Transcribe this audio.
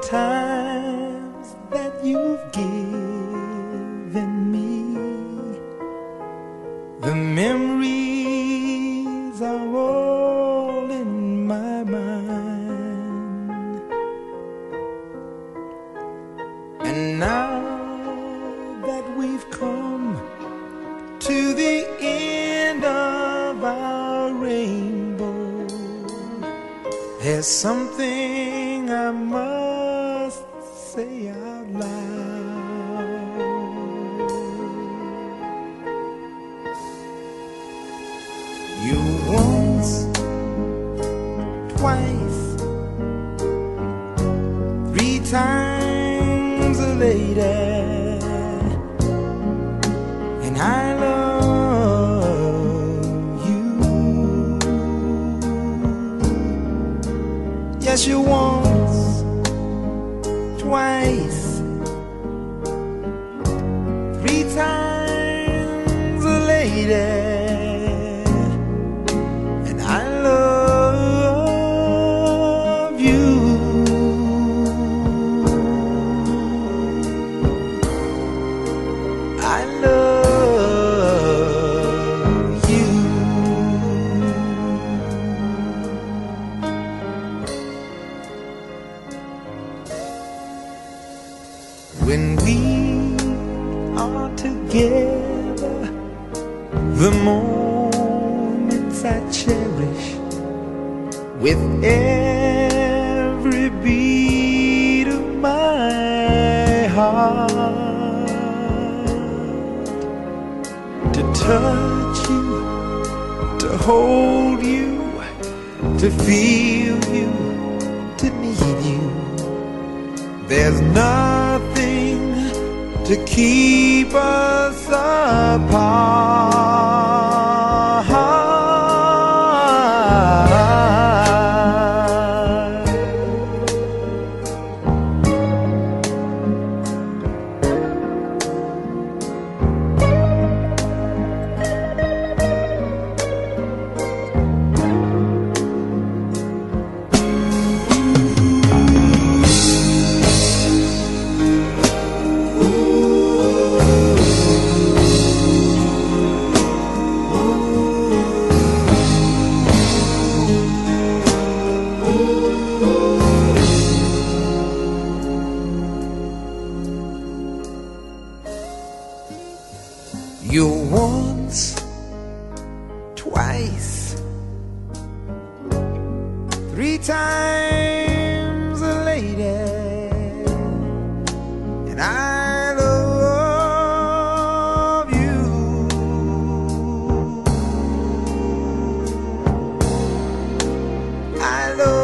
times that you've given me. The memories are all in my mind. And now that we've come to the end of our rainbow, there's something I must say out loud. You once, twice, three times a lady, and I love you. Yes, you once, twice, three times a lady, and I love you. I love you. When we are together, the moments I cherish with every beat of my heart. To touch you, to hold you, to feel you, to need you. There's nothing to keep us apart. You once, twice, three times a lady, and I love you. I love